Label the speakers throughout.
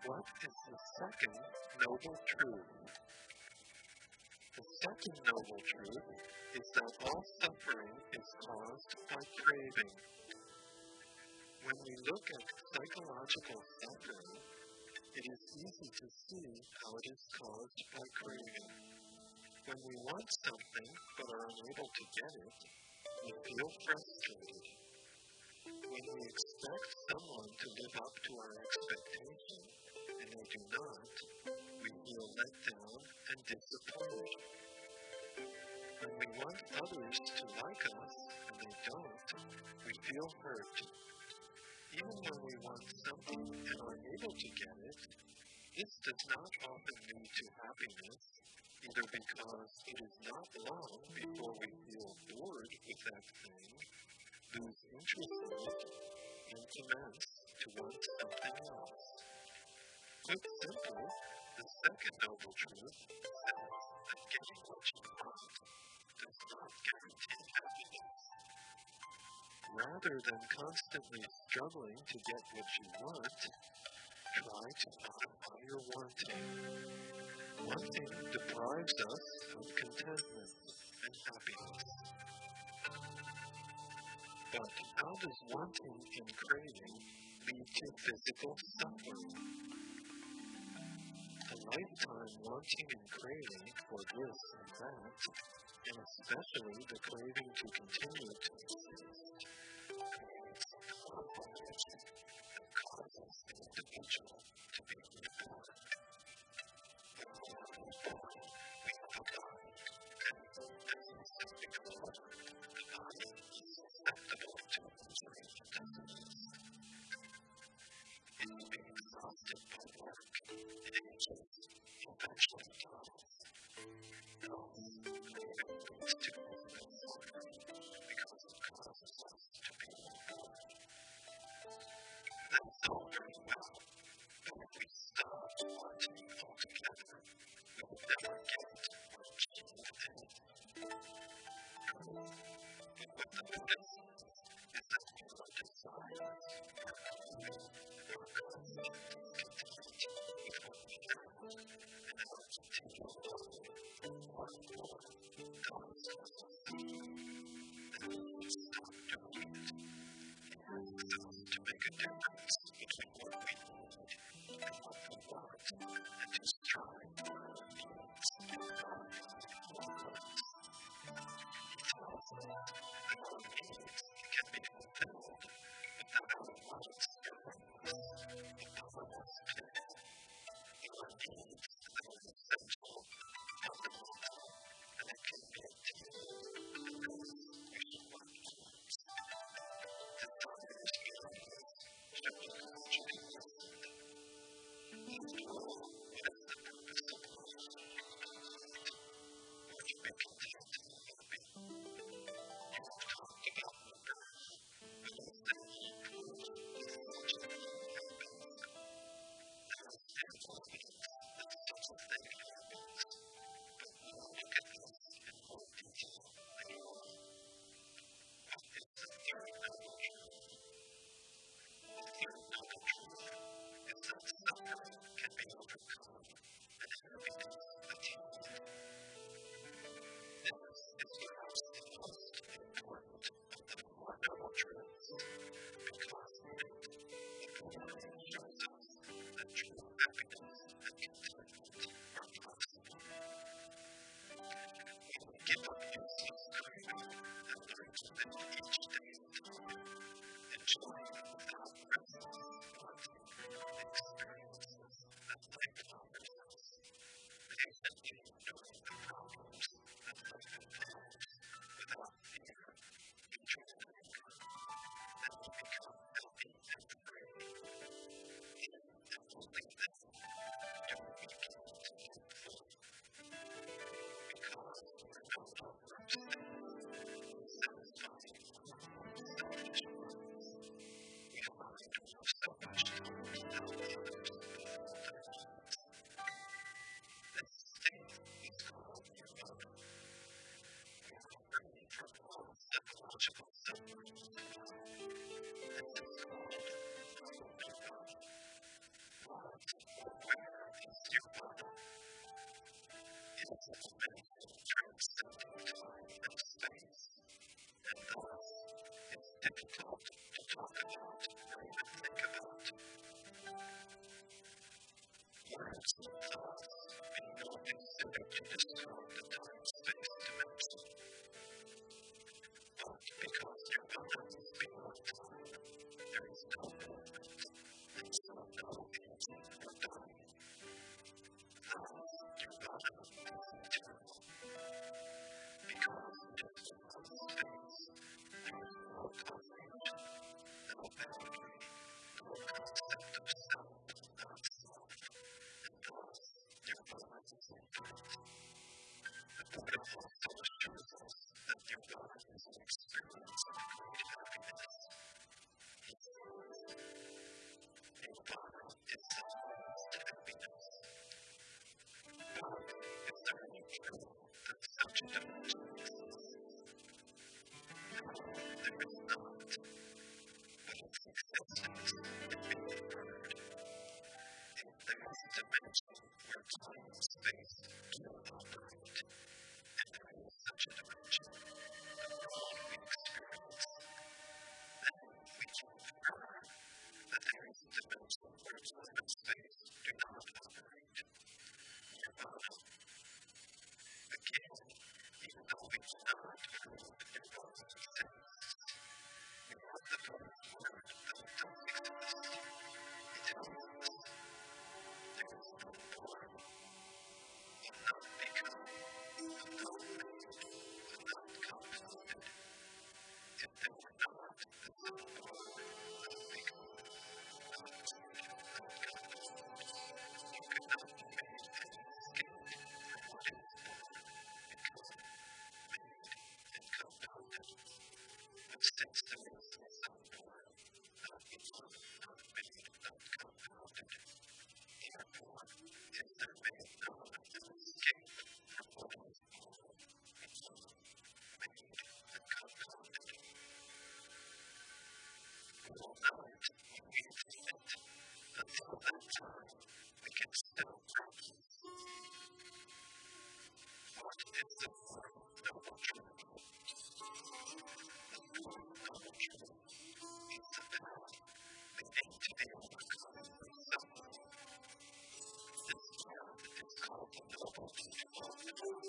Speaker 1: What is the second noble truth? The second noble truth is that all suffering is caused by craving. When we look at psychological suffering, it is easy to see how it is caused by craving. When we want something but are unable to get it, we feel frustrated. When we expect someone to live up to our expectation and they do not, we feel let down and disappointed. When we want others to like us and they don't, we feel hurt. Even when we want something and are able to get it, this does not often lead to happiness, either because it is not long before we feel bored with that thing, lose interest in it, and commence to want something else. Put simply, the second noble truth says that getting what you want does not guarantee happiness. Rather than constantly struggling to get what you want, try to modify your wanting. Wanting deprives us of contentment and happiness. But how does wanting and craving lead to physical suffering? A lifetime wanting and craving for this and that, and especially the craving to continue to exist, creates conflict that causes the individual to be reborn. When we are reborn, we have a body, and as we have become older, the body is susceptible to injury and disease. It may be exhausted by work, it ages, eventually dies. Thus, craving leads to physical suffering because it causes us to be reborn. That's all very well, but if we stop wanting altogether, we will never get or achieve anything. But what the Buddha says is that your desires, your craving, your constant discontent with what we have, and our continual longing for more cause us to suffer. And if we stop doing it, it asks us to make a difference between what we need and what we want, and to strive for our needs and our wants. He tells us that our needs can be fulfilled without our wants driving us upon us today. Our needs that are essential, fundamental, and it can be attained because we should want needs. Desires and needs should be mutually listened. After all, what is the purpose of life? Or to be content and happy? You have talked about wonder. What is the need for happiness? There is therefore means that such a thing happens, but we will look at this in more detail later on. What is the third noble truth? The third noble truth is that suffering can be overcome and happiness attained. This is perhaps the most important of the four noble truths. difficult to talk about or even think about. Words and thoughts may not be considered to describe the time-space dimension, but because nirvana is beyond time, there is no moment, and so no aging or dying. Thus, nirvana is eternal. Because it is beyond space, there is no causation, no boundary, no concept of self, non-self, and thus nirvana is infinite. The Buddha also assures us that nirvana is an experience of great happiness. He says, nirvana is synonymous to happiness. But is there any proof that such a dimension exists? No, there is not. But its existence can be inferred. If there is a dimension where time and space do not operate, and there is such a dimension, the world we experience, then we can infer that there is a dimension where time and space do not operate. Nirvana. Again, even though we cannot prove nirvana exists, we have the very word that it does exist. It exists. There is no form, not become, not made, not compounded. If there were not the simple word, not become, not made, not compounded, you could not have made any escape from what is born, become, made, and compounded. But since there is some form, not become, not made, not compounded, therefore, if there may not an escape from what is born, become, made, and compounded, we will not be infinite. Until that time, we can still practice. What is the form noble truth? The form noble truth is the path leading to the overcoming of self. This path is called the noble teachable path.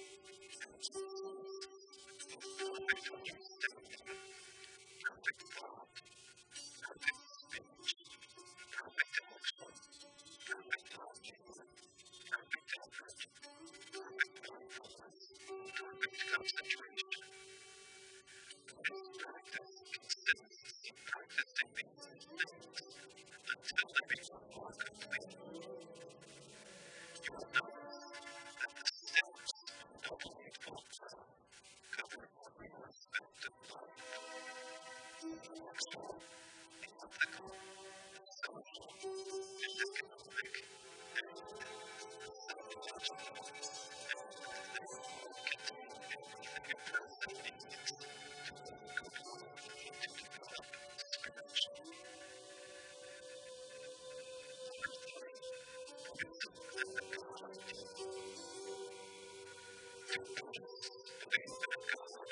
Speaker 1: Perfect understanding, perfect thought, perfect speech, perfect emotion, perfect logic, perfect effort, perfect mindfulness, perfect concentration. This practice consists in practicing these things until they become more complete. You will notice that the steps of Noble Eightfold Path cover every aspect of life: intellectual, the ethical, the social, and economic, and the psychological, and they all contain everything a person needs to move completely to develop spiritually. Fourthly, Buddhism and the God. Do Buddhists believe in a God?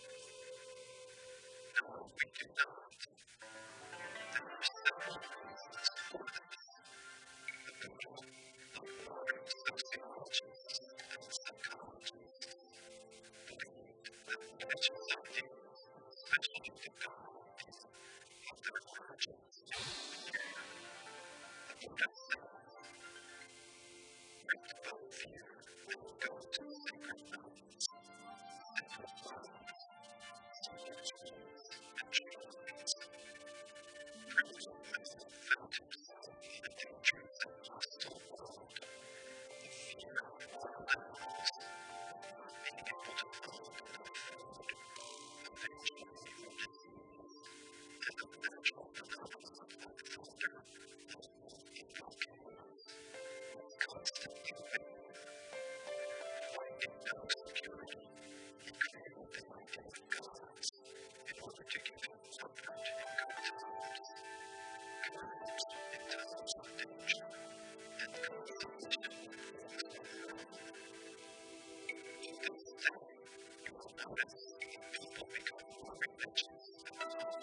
Speaker 1: No, we do not. There are several reasons for this. The Buddha, the modern sociologists and psychologists, believed that religious ideas, especially the God, have their origins in fear. The Buddha said, "Break both fear and go to sacred mountains, sacred grounds, sacred trees, and shrines." Primitive man found himself in a dangerous and hostile world. The fear of wild animals, not being able to find enough food, of danger from disease, and of natural phenomena like thunder, lightning, and volcanoes, was constantly aware. Finding no security, he created the idea of gods in order to give him comfort in good times, courage in times of danger, and consolation in sorrow. To this day, you will notice people become more religious and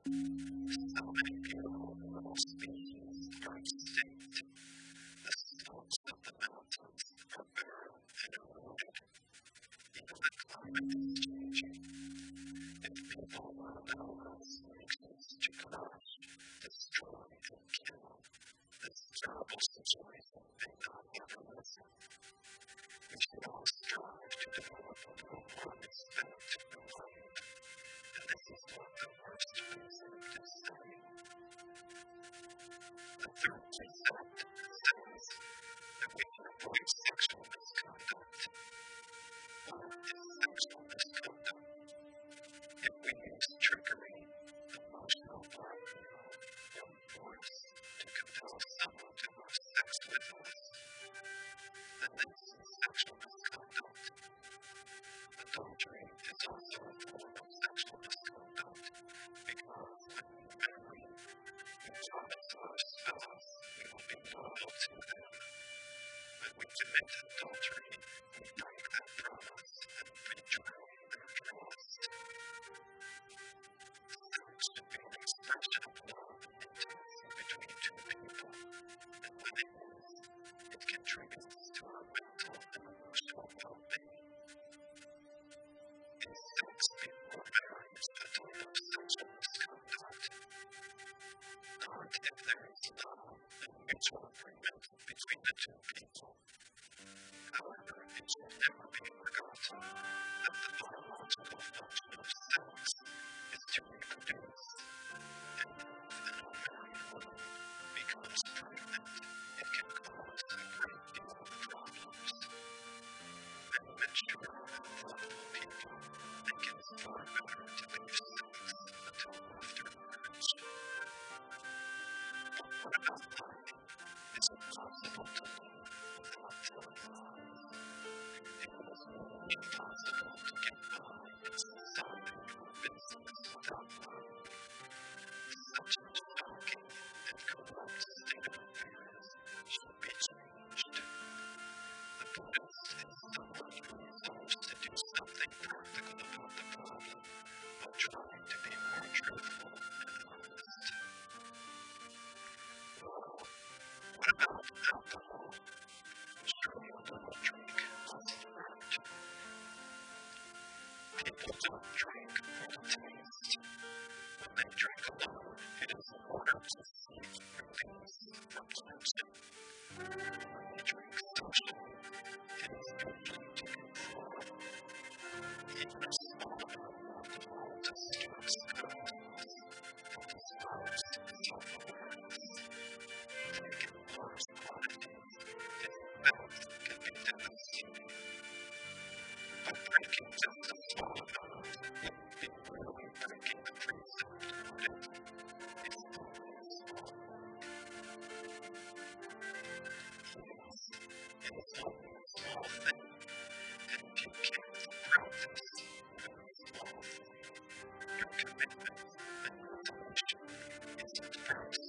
Speaker 1: So many beautiful little species are extinct. The slopes of the mountains are barren and eroded. Even the climate is changing. If people learn about those reasons to crush, destroy, and kill, this terrible situation may not ever listen. We should all strive to develop a little more respect for life, and this is what the first precept is saying. The third precept says that we can avoid sexual misconduct. What is sexual misconduct? If we use trickery, emotional blackmail, or force to compel someone to have sex with us, then this is sexual misconduct. Adultery is also a form of sexual misconduct because when we marry, we promise our spouse we will be loyal to them. When we commit adultery, we break that promise and betray their trust. Sex should be an expression of love and intimacy between two people, and when it is, it contributes to our mental and emotional well-being. Is sex before marriage a type of sexual misconduct? Not if there is love and mutual agreement between the two people. However, it should never be forgotten that the biological function of sex is to reproduce, and if an unmarried woman becomes pregnant, it can cause a great deal of problems. Many mature and thoughtful people think it's far better to leave sex until after marriage. But what about life? Is it possible to live without telling lies? It is impossible to get by in society or business without lying. Such a shocking and corrupt state of affairs should be changed. The Buddhist is someone who resolves to do something practical about the problem while trying to be more truthful and honest. Well, what about alcohol? Surely a little drink doesn't hurt. People don't drink for the taste. When they drink alone, it is in order to seek release from tension. When they drink socially, it is usually to control. Even a small amount of alcohol distracts consciousness and disrupts self-awareness. Taken in large quantities, its effects can be devastating. By drinking just a small amount, it would be literally breaking the precept of it. It's only a small one. Yes, it is only a small thing, and if you can't practice even a small thing, your commitment and resolution isn't first.